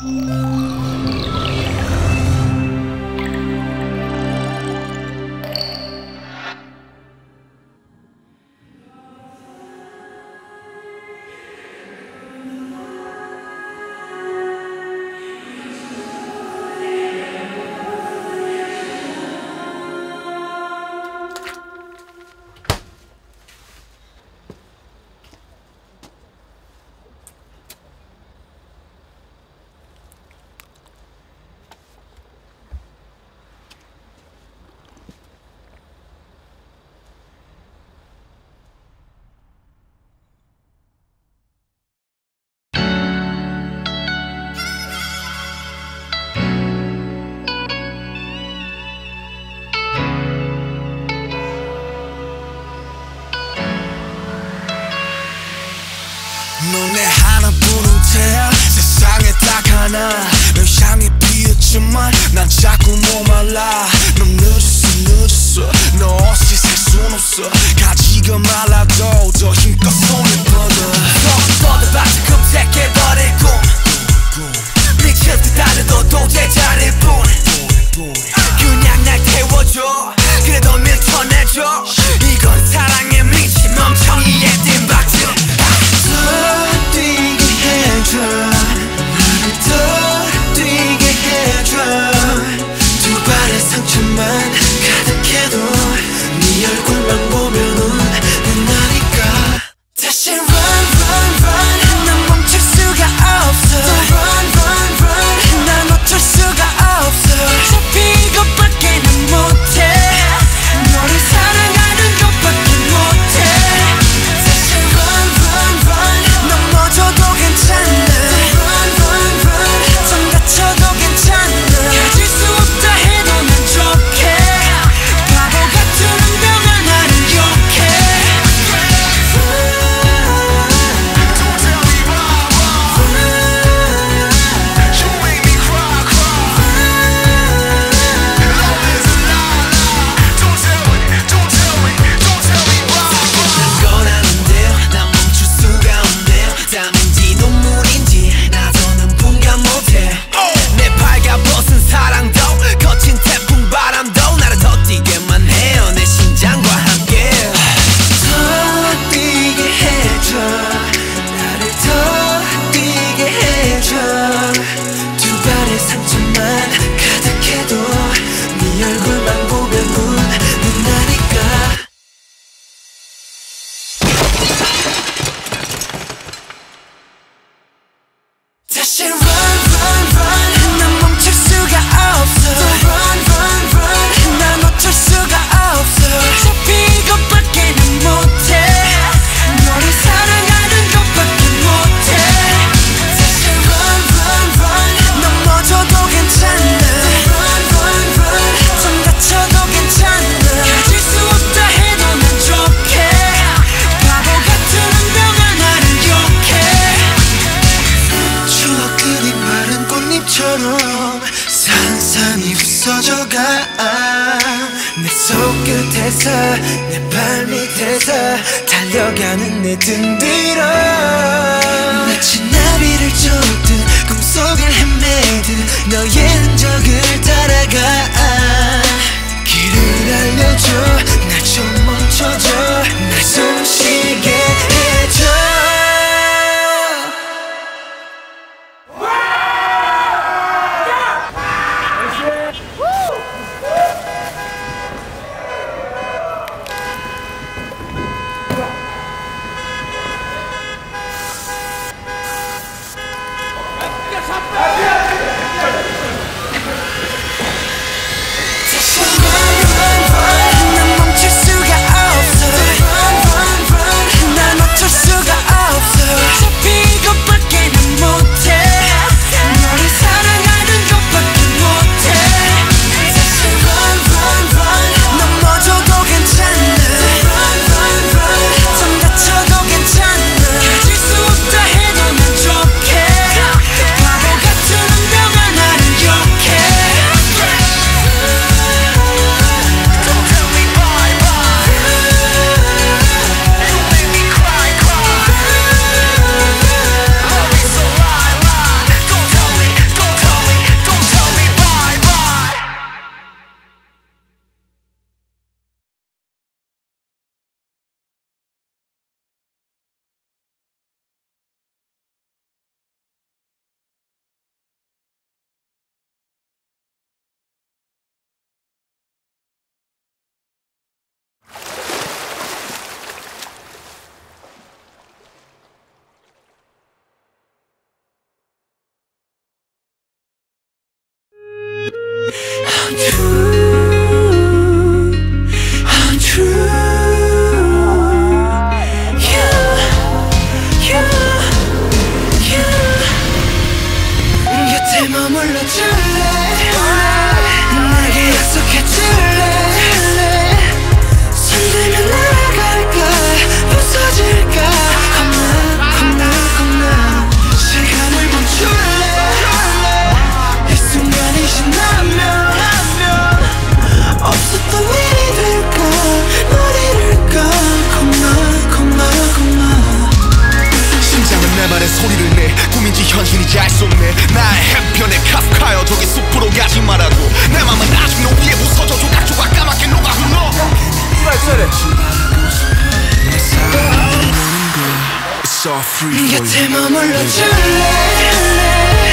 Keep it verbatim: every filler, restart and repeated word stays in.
넌 내 하나뿐인 태야 세상에 딱 하나 널 향해 피었지만 난 자꾸 목말라 넌 늦었어 늦었어 너 없이 살 순 없어 가지가 말라도 더 힘껏 손을 뻗어 뻗어 봐서 검색해버릴 꿈 미칠 듯 하려도 도저히 잘일 뿐 그냥 날 태워줘 그래도 밀쳐내줘 이건 사랑에 미친 멍청이의 띵박질 더 뛰게 해줘 나를 더 뛰게 해줘 두 발의 상처만 가득해도 네 얼굴만 보면은 눈나니까 다시 run run run 난 멈출 수가 없어 run run run 난 놓칠 수가 없어 어차피 이것밖에는 못해 너를 사랑하는 것밖에 못해 다시 run run run 넘어져도 괜찮아 run run run 좀 다쳐도 괜찮아 가질 수 없다 해도 난 좋게 바보 같은 운명아 나를 욕해 Don't tell me why, why You make me cry, cry Love is a lie, lie Don't tell me, don't tell me, don't tell me why 난 거라는데요 난 멈출 수가 없네요 땀인지 눈물인지 나서는 분간 못해 내 발가벗은 사랑도 거친 태풍 바람도 나를 더 뛰게만 해요 내 심장과 함께 더 뛰게 해줘 나를 더 뛰게 해줘 두 발의 상처만 가득해도 네 얼굴만 보면 눈나니까 다시 run run run 난 멈출 수가 없어 run run run 난 놓칠 수가 없어 어차피 이것밖에는 못해 너를 사랑하는 것밖에 못해 다시 run run run 넘어져도 괜찮아 run run run 좀 다쳐도 괜찮아 가질 수 없다 해도 난 좋게 바보 같은 운명아 나를 욕해 추억들이 마른 꽃잎처럼 산산이 부서져가 내 손끝에서 내 발밑에서 달려가는 내 등 뒤로 마치 나비를 쫓듯 꿈속을 헤매듯 너의 흔적을 따라가 길을 알려줘 날 좀 멈춰줘 날 숨쉬게 해줘 소리를 내 꿈인지 현실인지 알 수 없네. 나의 해변에 카프카여 저기 숲으로 가지 말아도 내 맘은 아직 노비에 부서져 조각조각 까맣게 녹아 흘러. 곁에 머물러 줄래